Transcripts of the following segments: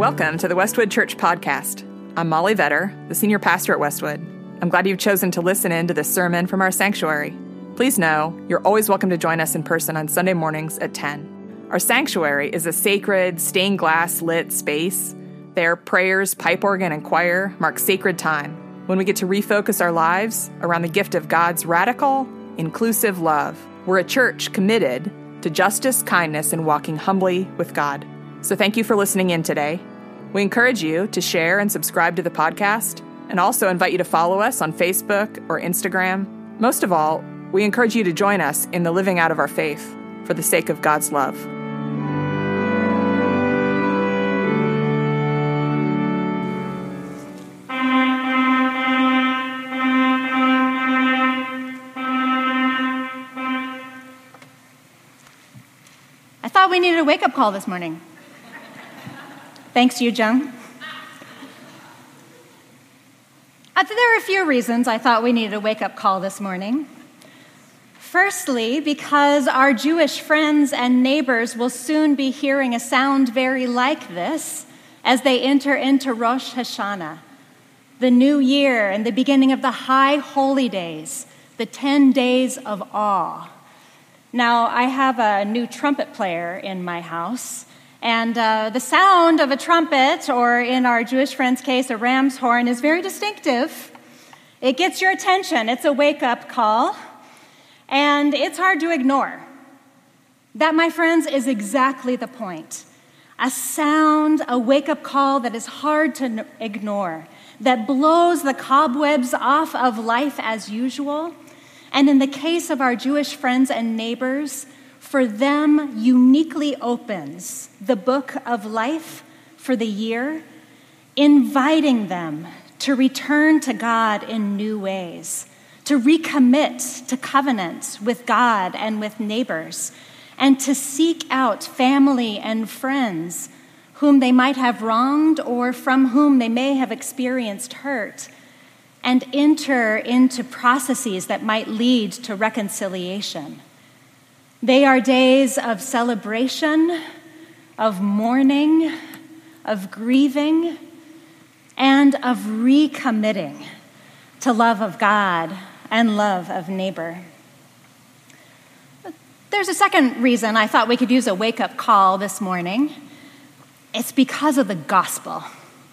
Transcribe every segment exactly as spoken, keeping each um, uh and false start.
Welcome to the Westwood Church Podcast. I'm Molly Vetter, the senior pastor at Westwood. I'm glad you've chosen to listen in to this sermon from our sanctuary. Please know you're always welcome to join us in person on Sunday mornings at ten. Our sanctuary is a sacred, stained glass lit space. There, prayers, pipe organ, and choir mark sacred time when we get to refocus our lives around the gift of God's radical, inclusive love. We're a church committed to justice, kindness, and walking humbly with God. So thank you for listening in today. We encourage you to share and subscribe to the podcast, and also invite you to follow us on Facebook or Instagram. Most of all, we encourage you to join us in the living out of our faith for the sake of God's love. I thought we needed a wake-up call this morning. Thanks, Yu Jung. Uh, there are a few reasons I thought we needed a wake-up call this morning. Firstly, because our Jewish friends and neighbors will soon be hearing a sound very like this as they enter into Rosh Hashanah, the new year and the beginning of the high holy days, the ten days of awe. Now, I have a new trumpet player in my house, and uh, the sound of a trumpet, or in our Jewish friend's case, a ram's horn, is very distinctive. It gets your attention. It's a wake-up call, and it's hard to ignore. That, my friends, is exactly the point. A sound, a wake-up call that is hard to n- ignore, that blows the cobwebs off of life as usual. And in the case of our Jewish friends and neighbors, for them uniquely opens the book of life for the year, inviting them to return to God in new ways, to recommit to covenant with God and with neighbors, and to seek out family and friends whom they might have wronged or from whom they may have experienced hurt, and enter into processes that might lead to reconciliation. They are days of celebration, of mourning, of grieving, and of recommitting to love of God and love of neighbor. There's a second reason I thought we could use a wake-up call this morning. It's because of the gospel.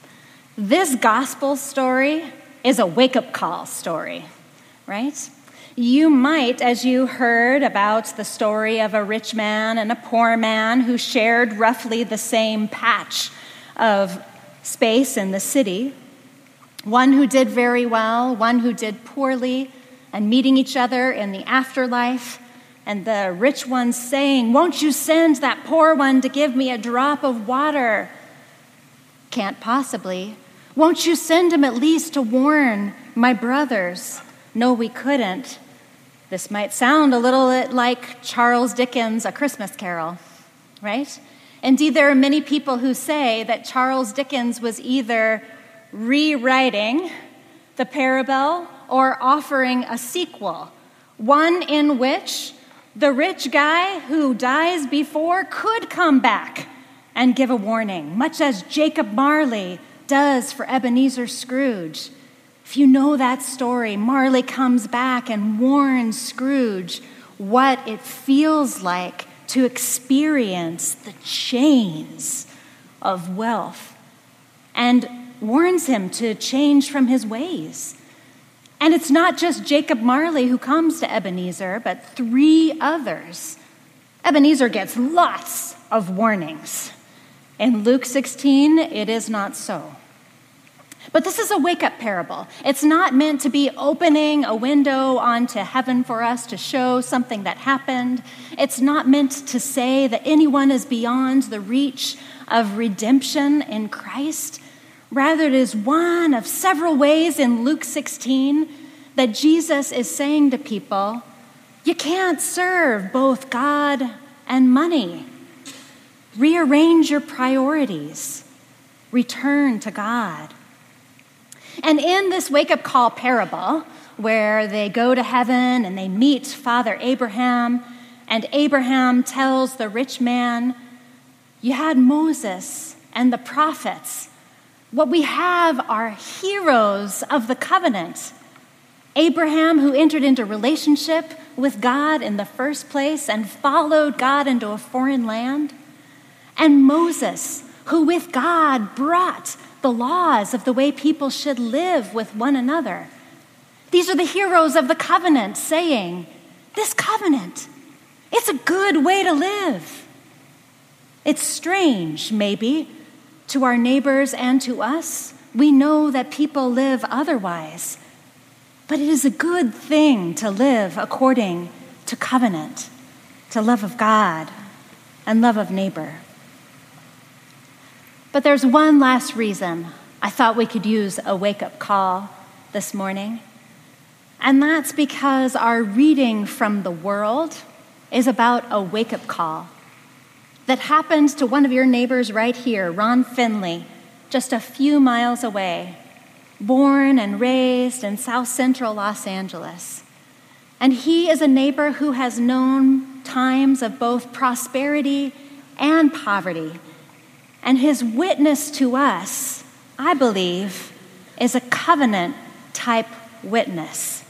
This gospel story is a wake-up call story, right? You might, as you heard about the story of a rich man and a poor man who shared roughly the same patch of space in the city, one who did very well, one who did poorly, and meeting each other in the afterlife, and the rich one saying, "Won't you send that poor one to give me a drop of water?" Can't possibly. "Won't you send him at least to warn my brothers?" No, we couldn't. This might sound a little bit like Charles Dickens' A Christmas Carol, right? Indeed, there are many people who say that Charles Dickens was either rewriting the parable or offering a sequel, one in which the rich guy who dies before could come back and give a warning, much as Jacob Marley does for Ebenezer Scrooge. If you know that story, Marley comes back and warns Scrooge what it feels like to experience the chains of wealth, and warns him to change from his ways. And it's not just Jacob Marley who comes to Ebenezer, but three others. Ebenezer gets lots of warnings. In Luke sixteen, it is not so. But this is a wake-up parable. It's not meant to be opening a window onto heaven for us to show something that happened. It's not meant to say that anyone is beyond the reach of redemption in Christ. Rather, it is one of several ways in Luke sixteen that Jesus is saying to people, you can't serve both God and money. Rearrange your priorities. Return to God. And in this wake-up call parable, where they go to heaven and they meet Father Abraham, and Abraham tells the rich man, you had Moses and the prophets. What we have are heroes of the covenant. Abraham, who entered into relationship with God in the first place and followed God into a foreign land. And Moses, who with God brought the laws of the way people should live with one another. These are the heroes of the covenant saying, this covenant, it's a good way to live. It's strange, maybe, to our neighbors and to us. We know that people live otherwise, but it is a good thing to live according to covenant, to love of God and love of neighbor. But there's one last reason I thought we could use a wake-up call this morning, and that's because our reading from the world is about a wake-up call that happened to one of your neighbors right here, Ron Finley, just a few miles away, born and raised in South Central Los Angeles. And he is a neighbor who has known times of both prosperity and poverty. And his witness to us, I believe, is a covenant-type witness.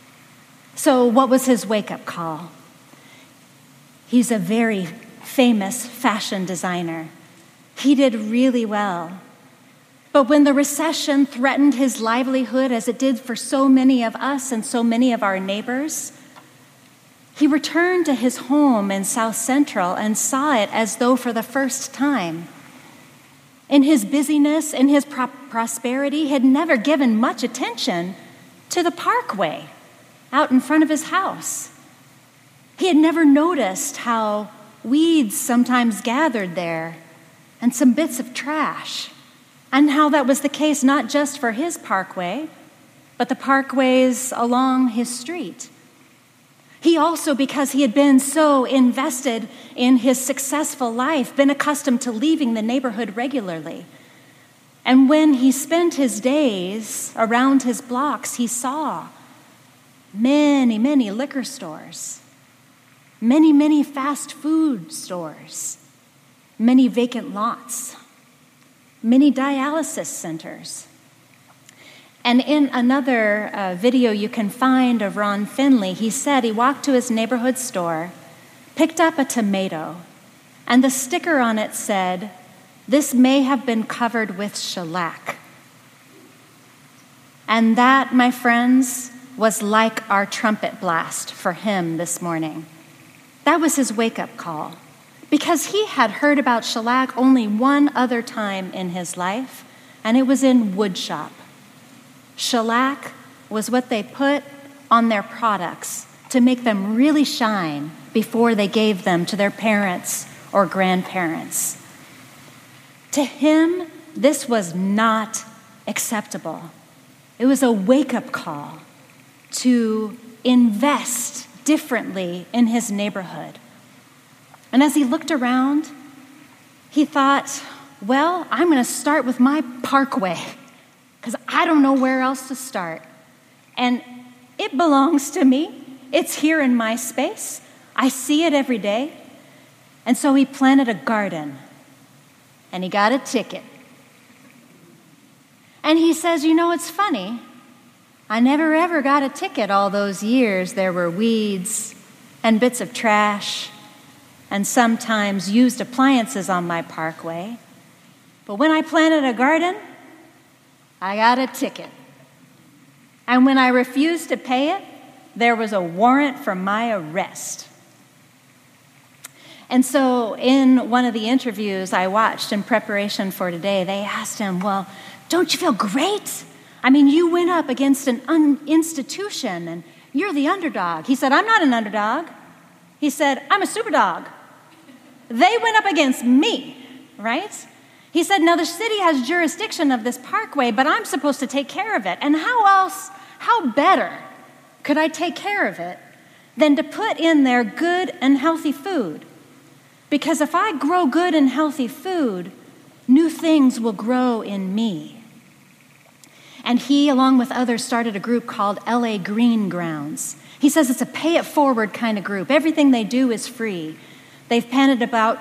So what was his wake-up call? He's a very famous fashion designer. He did really well. But when the recession threatened his livelihood, as it did for so many of us and so many of our neighbors, he returned to his home in South Central and saw it as though for the first time. In his busyness, in his pro- prosperity, he had never given much attention to the parkway out in front of his house. He had never noticed how weeds sometimes gathered there and some bits of trash, and how that was the case not just for his parkway, but the parkways along his street. He also, because he had been so invested in his successful life, been accustomed to leaving the neighborhood regularly. And when he spent his days around his blocks, he saw many, many liquor stores, many, many fast food stores, many vacant lots, many dialysis centers. And in another uh, video you can find of Ron Finley, he said he walked to his neighborhood store, picked up a tomato, and the sticker on it said, "This may have been covered with shellac." And that, my friends, was like our trumpet blast for him this morning. That was his wake-up call, because he had heard about shellac only one other time in his life, and it was in woodshop. Shellac was what they put on their products to make them really shine before they gave them to their parents or grandparents. To him, this was not acceptable. It was a wake-up call to invest differently in his neighborhood. And as he looked around, he thought, well, I'm going to start with my parkway, because I don't know where else to start. And it belongs to me. It's here in my space. I see it every day. And so he planted a garden, and he got a ticket. And he says, you know, it's funny. I never ever got a ticket all those years. There were weeds and bits of trash and sometimes used appliances on my parkway. But when I planted a garden, I got a ticket. And when I refused to pay it, there was a warrant for my arrest. And so in one of the interviews I watched in preparation for today, they asked him, well, don't you feel great? I mean, you went up against an un- institution and you're the underdog. He said, I'm not an underdog. He said, I'm a superdog. They went up against me, right? He said, now the city has jurisdiction of this parkway, but I'm supposed to take care of it. And how else, how better could I take care of it than to put in there good and healthy food? Because if I grow good and healthy food, new things will grow in me. And he, along with others, started a group called L A Green Grounds. He says it's a pay-it-forward kind of group. Everything they do is free. They've planted about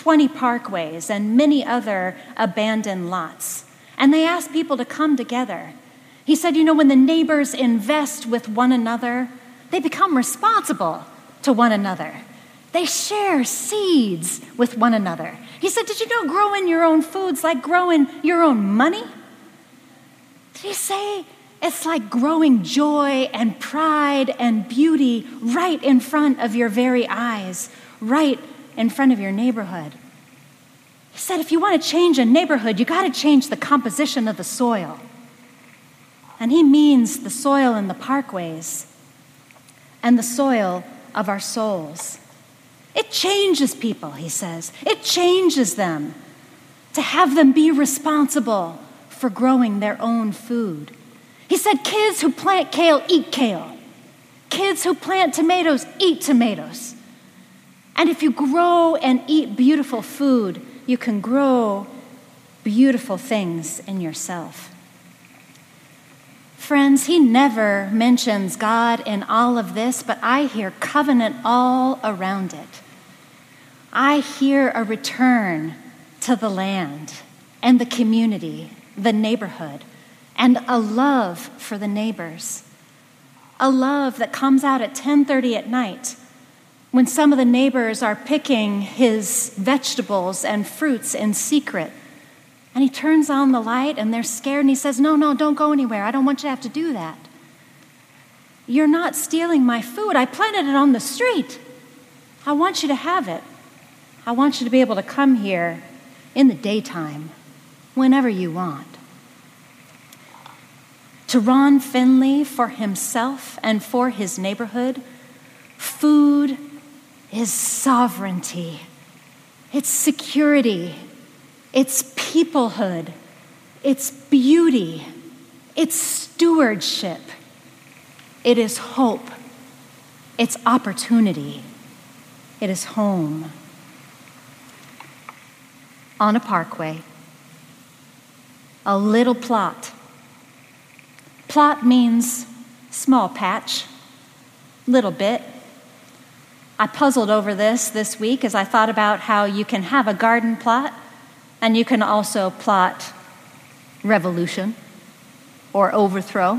twenty parkways and many other abandoned lots. And they asked people to come together. He said, you know, when the neighbors invest with one another, they become responsible to one another. They share seeds with one another. He said, did you know growing your own food's like growing your own money? Did he say it's like growing joy and pride and beauty right in front of your very eyes, right in front of your neighborhood? He said, if you want to change a neighborhood, you got to change the composition of the soil. And he means the soil in the parkways and the soil of our souls. It changes people, he says. It changes them to have them be responsible for growing their own food. He said, kids who plant kale eat kale. Kids who plant tomatoes eat tomatoes. And if you grow and eat beautiful food, you can grow beautiful things in yourself. Friends, he never mentions God in all of this, but I hear covenant all around it. I hear a return to the land and the community, the neighborhood, and a love for the neighbors. A love that comes out at ten thirty at night when some of the neighbors are picking his vegetables and fruits in secret. And he turns on the light and they're scared and he says, no, no, don't go anywhere. I don't want you to have to do that. You're not stealing my food. I planted it on the street. I want you to have it. I want you to be able to come here in the daytime, whenever you want. To Ron Finley, for himself and for his neighborhood, food is sovereignty. It's security. It's peoplehood. It's beauty. It's stewardship. It is hope. It's opportunity. It is home. On a parkway, a little plot. Plot means small patch, little bit. I puzzled over this this week as I thought about how you can have a garden plot and you can also plot revolution or overthrow.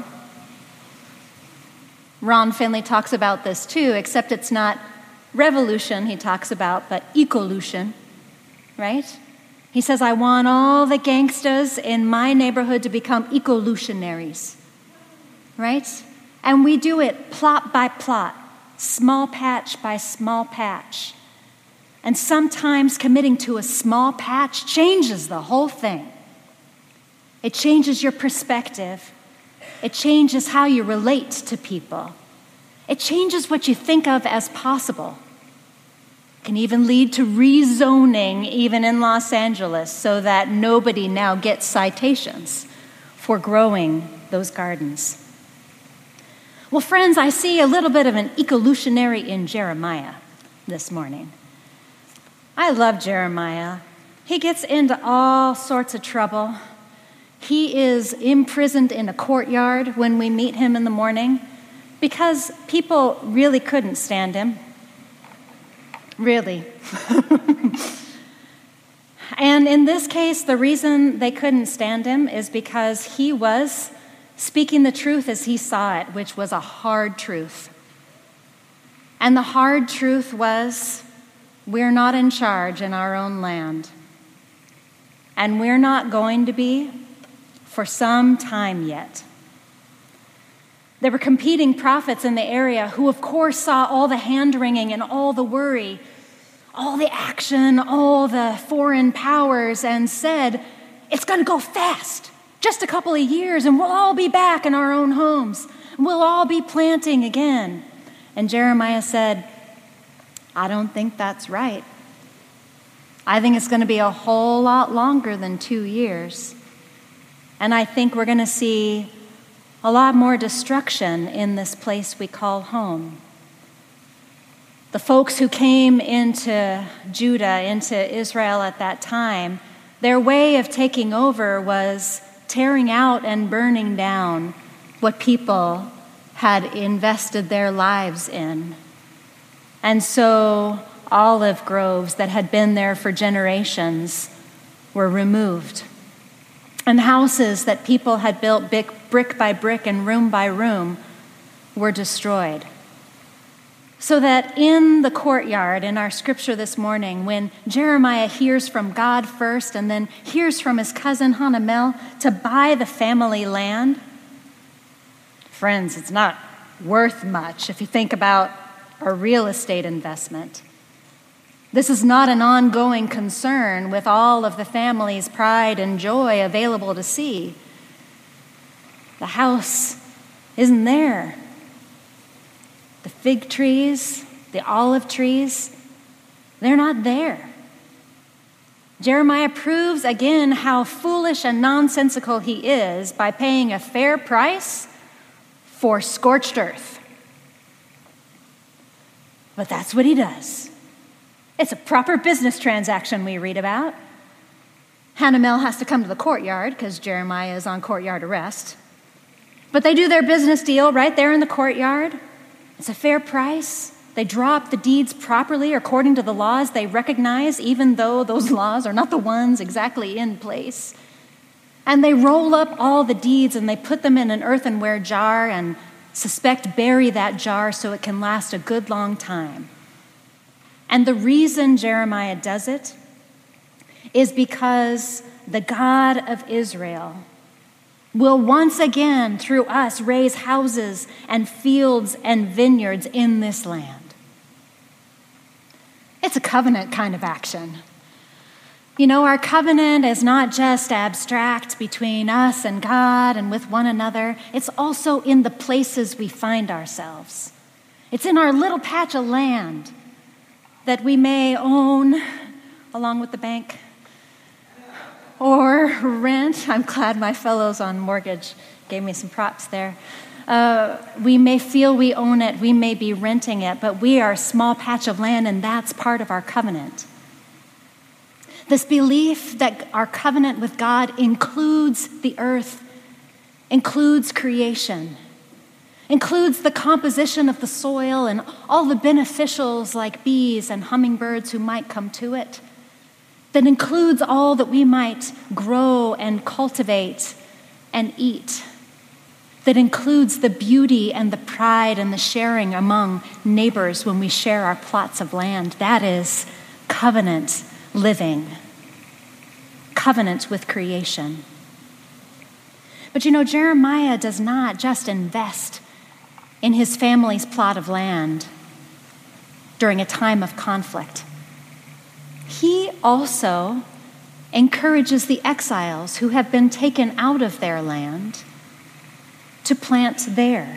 Ron Finley talks about this too, except it's not revolution he talks about, but ecolution, right? He says, I want all the gangsters in my neighborhood to become ecolutionaries, right? And we do it plot by plot, small patch by small patch. And sometimes committing to a small patch changes the whole thing. It changes your perspective. It changes how you relate to people. It changes what you think of as possible. It can even lead to rezoning even in Los Angeles so that nobody now gets citations for growing those gardens. Well, friends, I see a little bit of an ecolutionary in Jeremiah this morning. I love Jeremiah. He gets into all sorts of trouble. He is imprisoned in a courtyard when we meet him in the morning because people really couldn't stand him. Really. And in this case, the reason they couldn't stand him is because he was speaking the truth as he saw it, which was a hard truth. And the hard truth was, we're not in charge in our own land. And we're not going to be for some time yet. There were competing prophets in the area who, of course, saw all the hand-wringing and all the worry, all the action, all the foreign powers, and said, it's going to go fast. Just a couple of years, and we'll all be back in our own homes. We'll all be planting again. And Jeremiah said, I don't think that's right. I think it's going to be a whole lot longer than two years. And I think we're going to see a lot more destruction in this place we call home. The folks who came into Judah, into Israel at that time, their way of taking over was tearing out and burning down what people had invested their lives in. And so olive groves that had been there for generations were removed. And houses that people had built brick by brick and room by room were destroyed. So that in the courtyard in our scripture this morning, when Jeremiah hears from God first and then hears from his cousin Hanamel to buy the family land, friends, it's not worth much if you think about a real estate investment. This is not an ongoing concern with all of the family's pride and joy available to see. The house isn't there. The fig trees, the olive trees, they're not there. Jeremiah proves again how foolish and nonsensical he is by paying a fair price for scorched earth. But that's what he does. It's a proper business transaction we read about. Hanamel has to come to the courtyard because Jeremiah is on courtyard arrest. But they do their business deal right there in the courtyard. It's a fair price. They draw up the deeds properly according to the laws they recognize, even though those laws are not the ones exactly in place. And they roll up all the deeds and they put them in an earthenware jar and suspect bury that jar so it can last a good long time. And the reason Jeremiah does it is because the God of Israel will once again, through us, raise houses and fields and vineyards in this land. It's a covenant kind of action. You know, our covenant is not just abstract between us and God and with one another. It's also in the places we find ourselves. It's in our little patch of land that we may own along with the bank or rent. I'm glad my fellows on mortgage gave me some props there. Uh, we may feel we own it, we may be renting it, but we are a small patch of land, and that's part of our covenant. This belief that our covenant with God includes the earth, includes creation, includes the composition of the soil and all the beneficials like bees and hummingbirds who might come to it, that includes all that we might grow and cultivate and eat, that includes the beauty and the pride and the sharing among neighbors when we share our plots of land. That is covenant living, covenant with creation. But you know, Jeremiah does not just invest in his family's plot of land during a time of conflict. He also encourages the exiles who have been taken out of their land to plant there.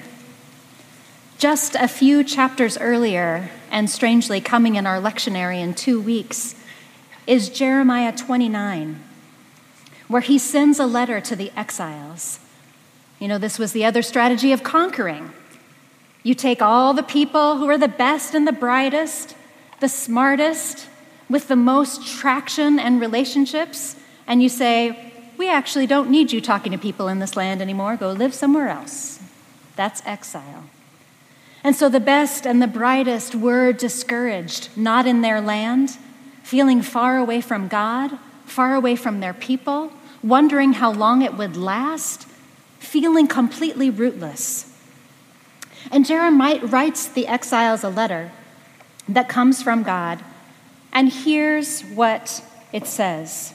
Just a few chapters earlier, and strangely coming in our lectionary in two weeks, is Jeremiah twenty-nine, where he sends a letter to the exiles. You know, this was the other strategy of conquering. You take all the people who are the best and the brightest, the smartest, with the most traction and relationships, and you say, we actually don't need you talking to people in this land anymore. Go live somewhere else. That's exile. And so the best and the brightest were discouraged, not in their land, feeling far away from God, far away from their people, wondering how long it would last, feeling completely rootless. And Jeremiah writes the exiles a letter that comes from God, and here's what it says.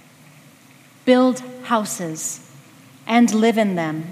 Build houses and live in them.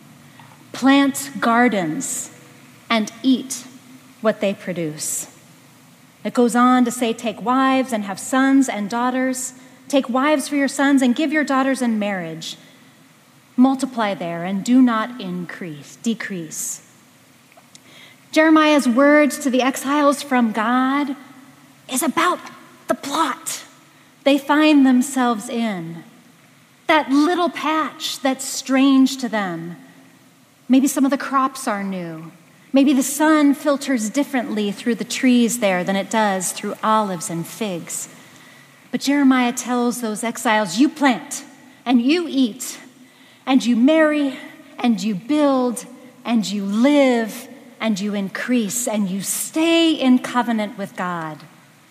Plant gardens and eat what they produce. It goes on to say, take wives and have sons and daughters. Take wives for your sons and give your daughters in marriage. Multiply there and do not increase, decrease. Jeremiah's words to the exiles from God is about the plot they find themselves in. That little patch that's strange to them. Maybe some of the crops are new. Maybe the sun filters differently through the trees there than it does through olives and figs. But Jeremiah tells those exiles, you plant and you eat and you marry and you build and you live and you increase and you stay in covenant with God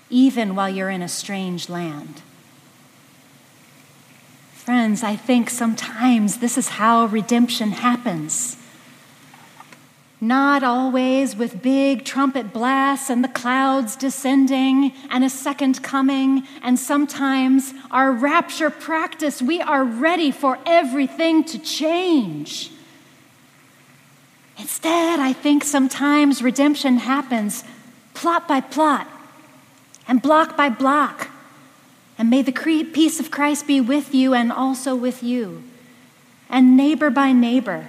even while you're in a strange land. Friends, I think sometimes this is how redemption happens. Not always with big trumpet blasts and the clouds descending and a second coming, and sometimes our rapture practice, we are ready for everything to change. Instead, I think sometimes redemption happens plot by plot and block by block. And may the peace of Christ be with you and also with you, and neighbor by neighbor,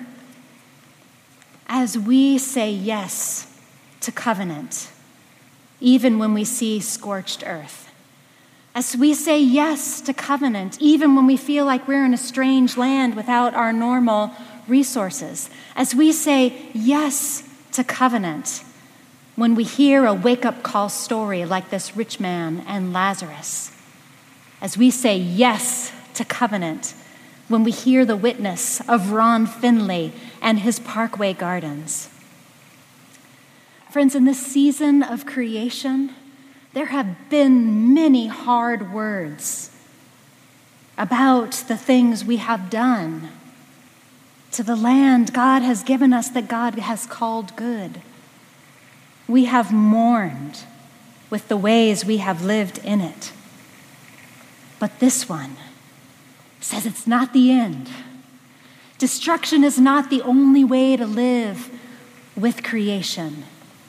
as we say yes to covenant, even when we see scorched earth. As we say yes to covenant, even when we feel like we're in a strange land without our normal resources. As we say yes to covenant, when we hear a wake-up call story like this rich man and Lazarus. As we say yes to covenant, when we hear the witness of Ron Finley and his Parkway Gardens. Friends, in this season of creation, there have been many hard words about the things we have done to the land God has given us that God has called good. We have mourned with the ways we have lived in it. But this one says it's not the end. Destruction is not the only way to live with creation.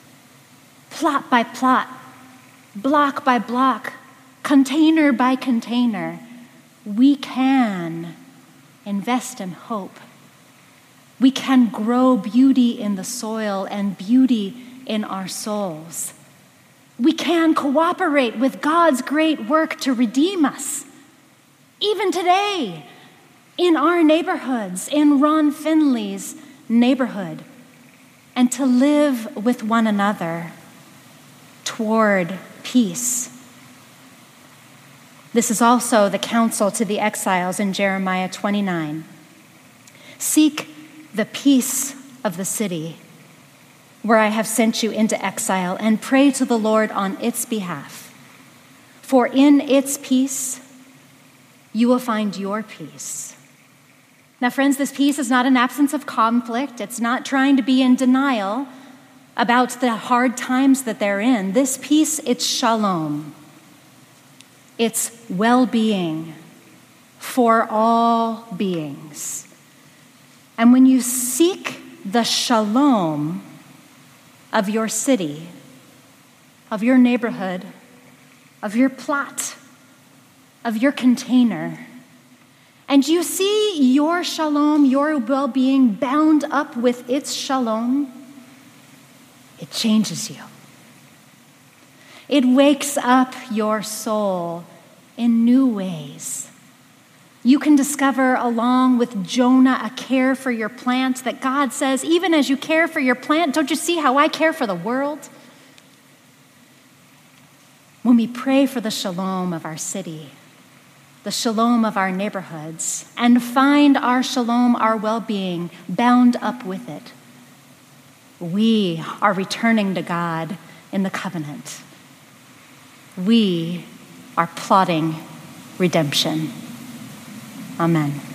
Plot by plot, block by block, container by container, we can invest in hope. We can grow beauty in the soil and beauty in our souls. We can cooperate with God's great work to redeem us, even today, in our neighborhoods, in Ron Finley's neighborhood, and to live with one another toward peace. This is also the counsel to the exiles in Jeremiah twenty-nine. Seek the peace of the city where I have sent you into exile, and pray to the Lord on its behalf. For in its peace, you will find your peace. Now, friends, this peace is not an absence of conflict. It's not trying to be in denial about the hard times that they're in. This peace, it's shalom. It's well-being for all beings. And when you seek the shalom of your city, of your neighborhood, of your plot, of your container, and you see your shalom, your well-being bound up with its shalom, it changes you. It wakes up your soul in new ways. You can discover, along with Jonah, a care for your plant that God says, even as you care for your plant, don't you see how I care for the world? When we pray for the shalom of our city, the shalom of our neighborhoods, and find our shalom, our well-being, bound up with it, we are returning to God in the covenant. We are plotting redemption. Amen.